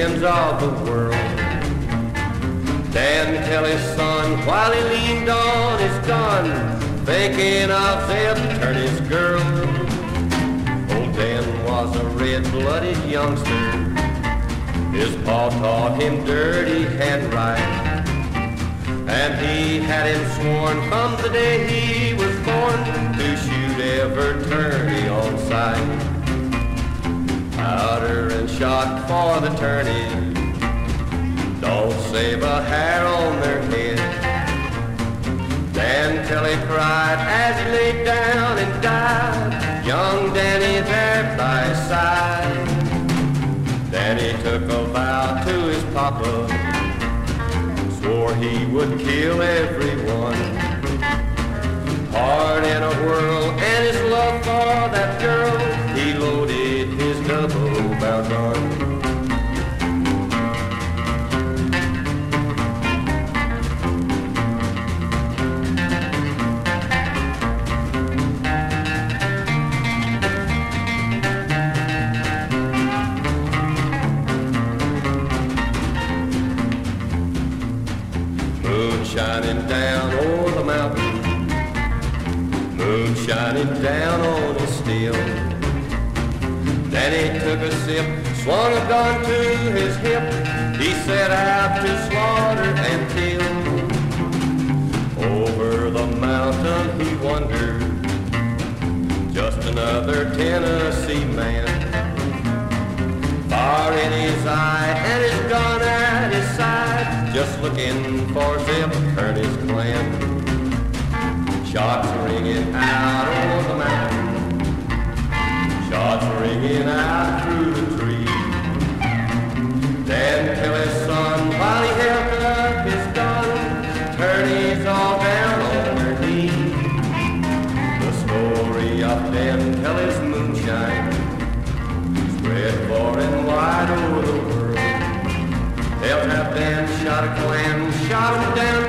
ends of the world. Dan Kelly's son, while he leaned on his gun, thinking of Zeb Turney's girl. Old Dan was a red-blooded youngster. His pa taught him dirty handwriting, and he had him sworn from the day he was born to shoot every tourney on sight. Powder and shot for the tourney don't save a hair on their head. Dan Kelly cried as he laid down and died, young Danny there by his side. Danny took a vow to his papa, swore he would kill everyone. Hard in a whirl and his love for that girl, he loaded his double-barrel gun. Moon shining down over the mountain, moon shining down on his steel. Danny took a sip, swung a gun to his hip. He set out to slaughter and kill. Over the mountain he wandered, just another Tennessee man. Fire in his eye and his gun at his side, just looking for Zeb Turney's clan. Shots ringing out over the mountain, shots ringing out through the trees. Dan Kelly's son, while he held up his gun, Turney's all down on their knees. The story of Dan Kelly's moonshine spread far and wide over the world. They'll have Dan shot a clan, shot him down